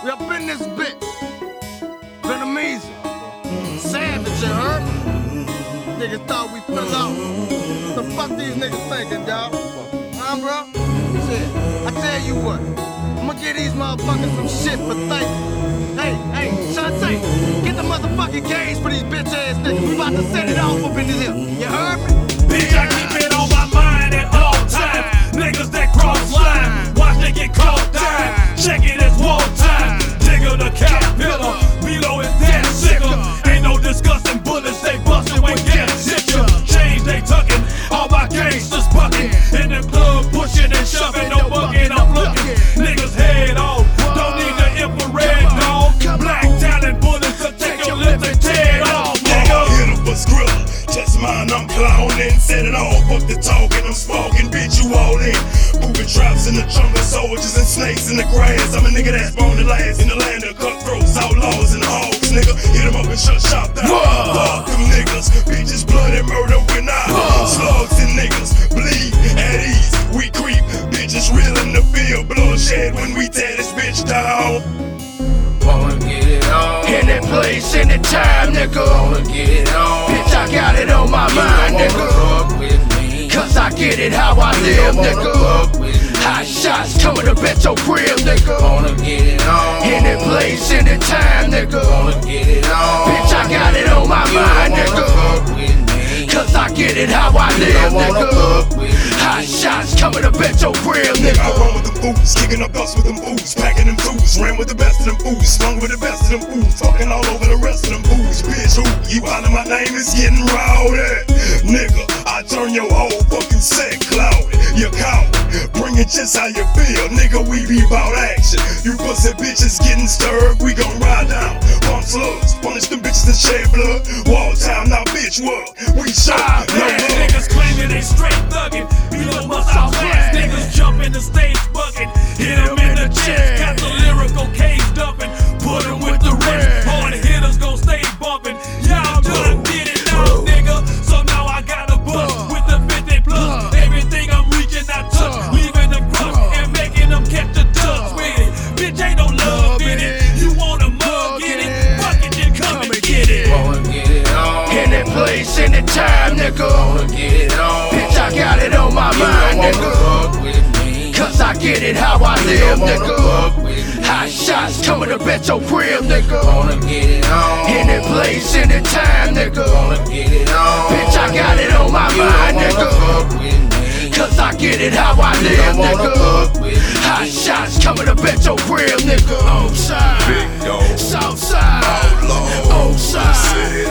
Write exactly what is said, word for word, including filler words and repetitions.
We up in this bitch. Been amazing. Savage, you heard? Niggas thought we fell out. The fuck these niggas thinking, dawg? Huh, bro? Shit, I tell you what. I'ma give these motherfuckers some shit for thinking. Hey, hey, Shantae, get the motherfucking gauge for these bitch ass niggas. We about to set it off up in this here. You heard me? Bitch, I keep it on my mind at all times. Niggas that cross line, watch they get caught dying. Check it as war time. Digger the caterpillar, below is that sicker. Ain't no discussing bullets, they bustin' when gas hit ya. Change they tuckin', all my gangsters buckin'. In the club pushin' and shovin', no buggin', I'm lookin'. Niggas head off, don't need the infrared dog. Black talent bullets to take your lips and tear it off, nigga. Hit him for Skrilla, just mine, I'm clownin'. Set it off, fuck the talkin', I'm smoking, bitch, you all in. Moving traps in the jungle, soldiers and snakes in the grass. I'm a nigga that's born to last in the land of cutthroats, outlaws and hogs, nigga. Hit him up and shut shop down. Fuck them niggas, bitches, blood and murder when I slugs and niggas bleed at ease. We creep, bitches real in the field, bloodshed when we tear this bitch down. Wanna get it on. In that place, in that time, nigga. Wanna get it on. Bitch, I got it on my mind, nigga. Fuck with me. Cause I get it how I live, nigga. Fuck with me. Hot shots coming to bet your crib, nigga. Wanna get it on. In that place, in that time, nigga. Wanna get it on. Bitch, I got it on my mind, nigga. Fuck with me. Cause I get it how I live, nigga. Hot shots coming to bet your crib, I nigga. run with them fools, kicking up dust with them fools, packing them tools, ran with the best of them fools, slung with the best of them fools, talking all over the rest of them fools. Bitch, who you holler my name is getting rowdy, nigga. I turn your whole fucking set cloudy. You coward, bring it just how you feel, nigga. We be about action. You pussy bitches getting stirred, we gon' ride down. Pump slugs, punish them bitches that shed blood. Wall town, now bitch what? We show Ah, no man, love. niggas claiming they straight thuggin'. Below must outclass niggas jumpin' the stage buckin'. Hit 'em in the chest, got the lyrical cage dumpin'. Put 'em with the rest, hard hitters gon' stay bumpin'. Y'all done did it now, nigga. So now I got a bus with the fifty plus. Everything I'm reaching I touch, leaving them crust and making them catch the ducks with it. Bitch, ain't no love in it. You want a mug in it? Fuck it, then come and get it. Wanna get it on. In that place, in that time, nigga. Wanna get it on. Bitch, I got it on my mind, Wanna nigga. fuck with me. Cause I get it how I live, Wanna nigga. fuck with me. Hot shots coming to bet your crib, nigga. Wanna get it on. In that place, in that time, nigga. Wanna get it on. Bitch, I got it on my mind, Wanna nigga. fuck with me. Cause I get it how I live, Wanna nigga. fuck with me. Hot shots coming to bet your crib, nigga. Outside, Big dog, Southside, outlaw, Outside. said